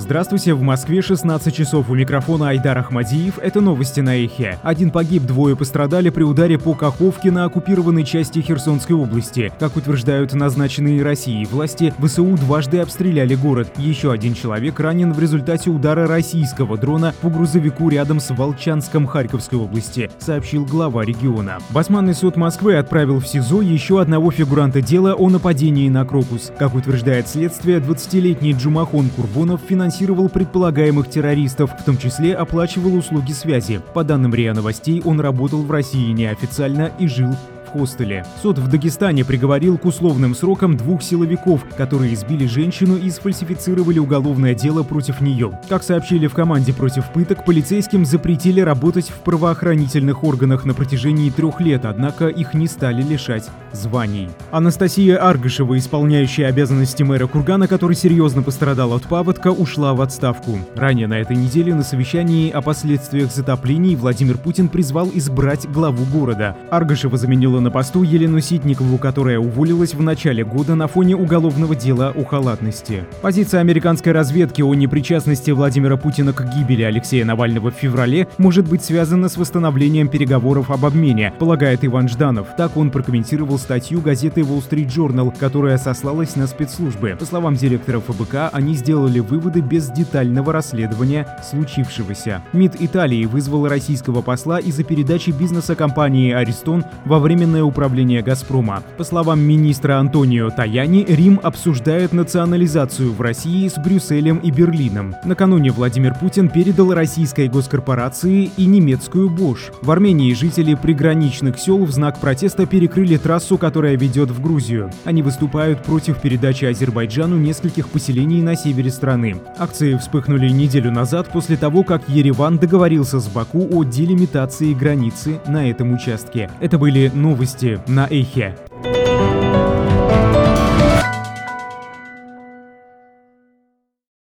Здравствуйте, в Москве 16 часов, у микрофона Айдар Ахмадиев. Это новости на Эхе. Один погиб, двое пострадали при ударе по Каховке на оккупированной части Херсонской области. Как утверждают назначенные Россией власти, ВСУ дважды обстреляли город. Еще один человек ранен в результате удара российского дрона по грузовику рядом с Волчанском Харьковской области, сообщил глава региона. Басманный суд Москвы отправил в СИЗО еще одного фигуранта дела о нападении на Крокус. Как утверждает следствие, 20-летний Джумахон Курбонов финансировал предполагаемых террористов, в том числе оплачивал услуги связи. По данным РИА Новостей, он работал в России неофициально и жил в хостеле. Суд в Дагестане приговорил к условным срокам двух силовиков, которые избили женщину и сфальсифицировали уголовное дело против нее. Как сообщили в команде против пыток, полицейским запретили работать в правоохранительных органах на протяжении 3 лет, однако их не стали лишать званий. Анастасия Аргышева, исполняющая обязанности мэра Кургана, который серьезно пострадал от паводка, ушла в отставку. Ранее на этой неделе на совещании о последствиях затоплений Владимир Путин призвал избрать главу города. Аргышева заменила на посту Елену Ситникову, которая уволилась в начале года на фоне уголовного дела о халатности. Позиция американской разведки о непричастности Владимира Путина к гибели Алексея Навального в феврале может быть связана с восстановлением переговоров об обмене, полагает Иван Жданов. Так он прокомментировал статью газеты Wall Street Journal, которая сослалась на спецслужбы. По словам директора ФБК, они сделали выводы без детального расследования случившегося. МИД Италии вызвал российского посла из-за передачи бизнеса компании Аристон во временное управление «Газпрома». По словам министра Антонио Таяни, Рим обсуждает национализацию в России с Брюсселем и Берлином. Накануне Владимир Путин передал российской госкорпорации и немецкую Bosch. В Армении жители приграничных сел в знак протеста перекрыли трассу, которая ведет в Грузию. Они выступают против передачи Азербайджану нескольких поселений на севере страны. Акции вспыхнули неделю назад после того, как Ереван договорился с Баку о делимитации границы на этом участке. Это были новости на Эхе.